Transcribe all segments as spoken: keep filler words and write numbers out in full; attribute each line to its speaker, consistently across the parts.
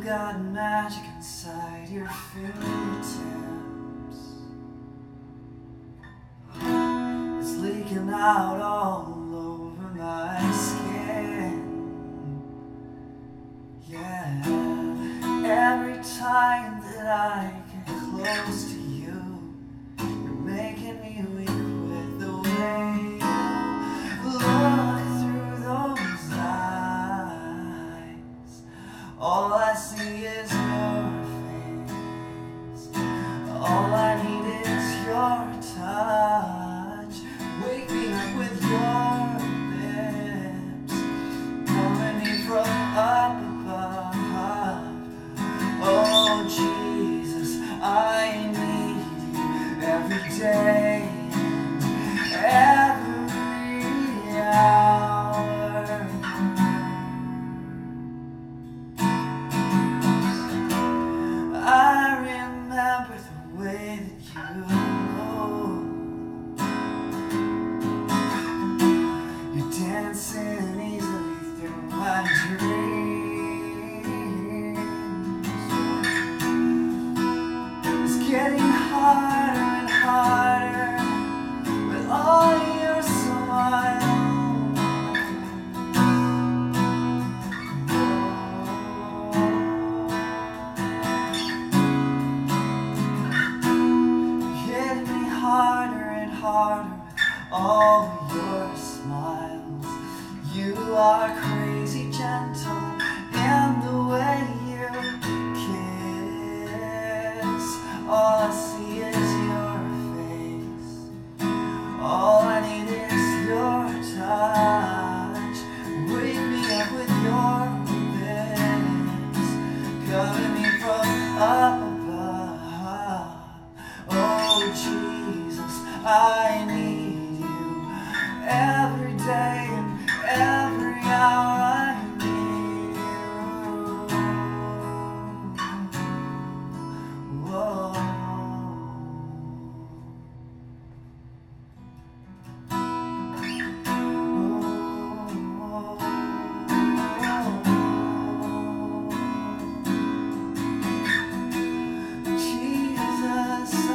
Speaker 1: You've got magic inside your fingertips. It's leaking out all over my skin. Yeah, every time that I get close to you, you're making me weak with the way you look through those eyes. All I see is your face. All I need is your touch. Wake me up with your lips, calling me from up above. Oh Jesus, I need you every day, every hour. I remember the way that you move. You're dancing easily through my dreams. It's getting harder and harder with all your smiles. Harder and harder with all your smiles. You are crazy gentle in the way you kiss. All I see is your face. All I need is your touch. Wake me up with your lips, covering me from up above. Oh Jesus, I need you every day and every hour. I need you. Whoa. Jesus, I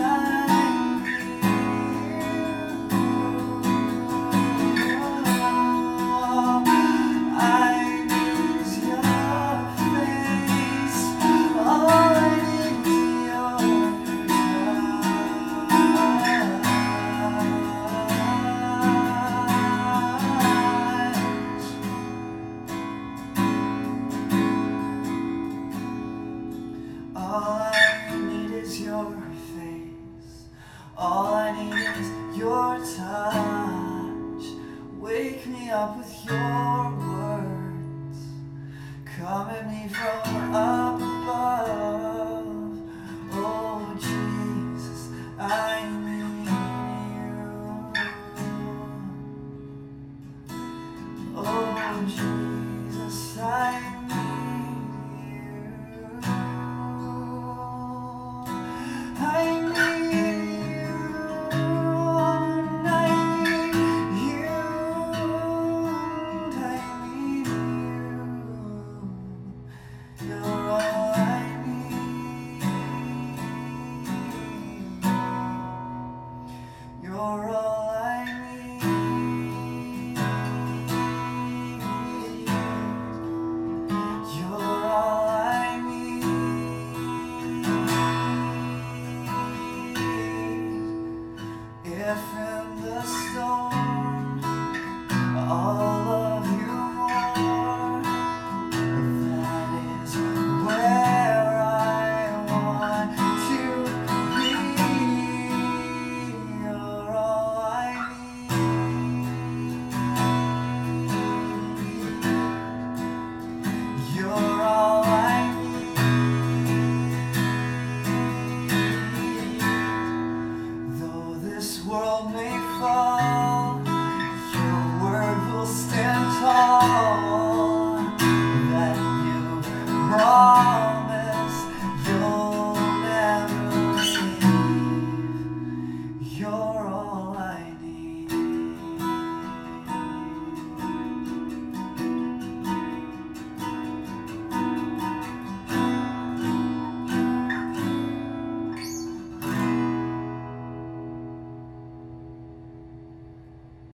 Speaker 1: All I need is your face. All I need is your touch. Wake me up with your words, coming me from up above. Oh Jesus, I need you. Oh Jesus, I need you.